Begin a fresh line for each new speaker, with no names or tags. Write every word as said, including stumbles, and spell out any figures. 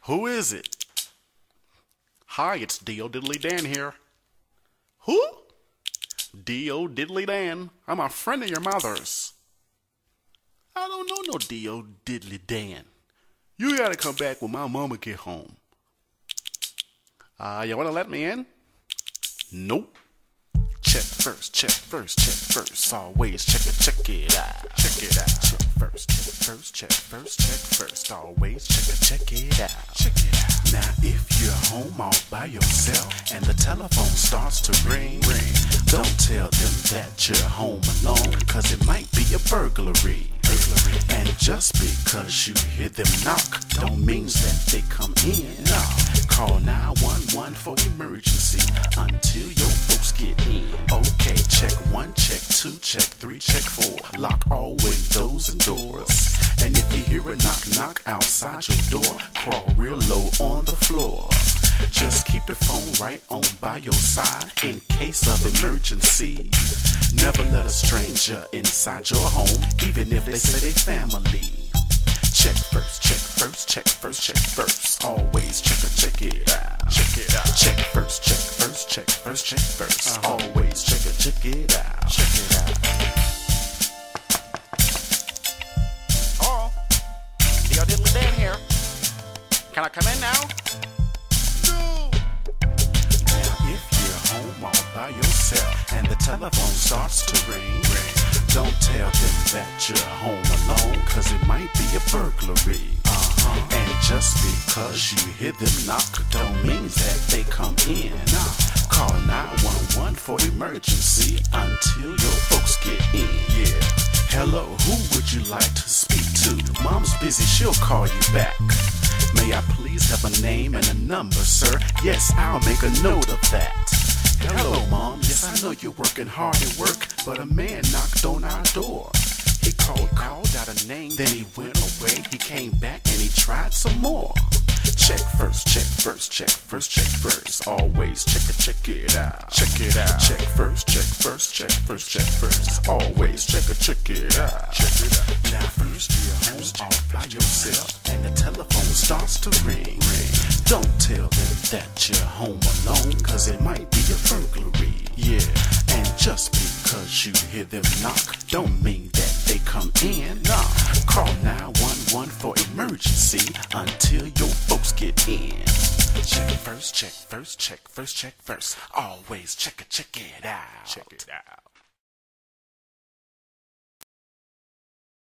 Who is it? Hi, it's D.O. Diddley Dan here. Who? D.O. Diddley Dan. I'm a friend of your mother's. I don't know no D.O. Diddley Dan. You gotta come back when my mama get home. Uh, you wanna let me in? Nope. Check first, check first, check first. Always check it, check it out. Check it out. Check first, check first, check first, check first. Always check it, check it out. Check it out. Now if you're home all by yourself and the telephone starts to ring, ring, don't tell them that you're home alone, cause it might be a burglary. burglary. And just because you hear them knock, don't mean that they come in. No. Call nine one one for emergency until your folks get in. Okay, check one, check two, check three, check four. Lock all windows and doors. And if you hear a knock, knock outside your door, crawl real low on the floor. Just keep the phone right on by your side in case of emergency. Never let a stranger inside your home, even if they say they family. Check first, check first, check first, check first. Always check it, check it out. Check it out. Check first, check first, check first, check first. Uh-huh. Always check it, check it out. Check it out. Oh, D.O. Diddley Dan here. Can I come in now? No. Now if you're home all by yourself and the telephone starts to ring, ring, don't tell them that you're home alone, cause it might be a burglary. Uh-huh. And just because you hear them knock, don't mean that they come in. Nah. Call nine one one for emergency until your folks get in. Yeah. Hello, who would you like to speak to? Mom's busy, she'll call you back. May I please have a name and a number, sir? Yes, I'll make a note of that. Hello, Mom. Yes, I know you're working hard at work, but a man knocked on our door. He called, called out a name, then he went away. He came back and he tried some more. Check first, check first, check first, check first. Always check it, check it out. Check it out. Check first, check first, check first, check first. Always check it, check it out. Check it out. Now first you're home all by yourself and the telephone starts to ring. ring. Don't tell them that you're home alone, cause it might be a burglary. Yeah. And just because you hear them knock, don't mean that they come in. Nah. Call nine one one for emergency until your folks get in. Check first, check first, check first, check first. Always check it, check it out. Check it out.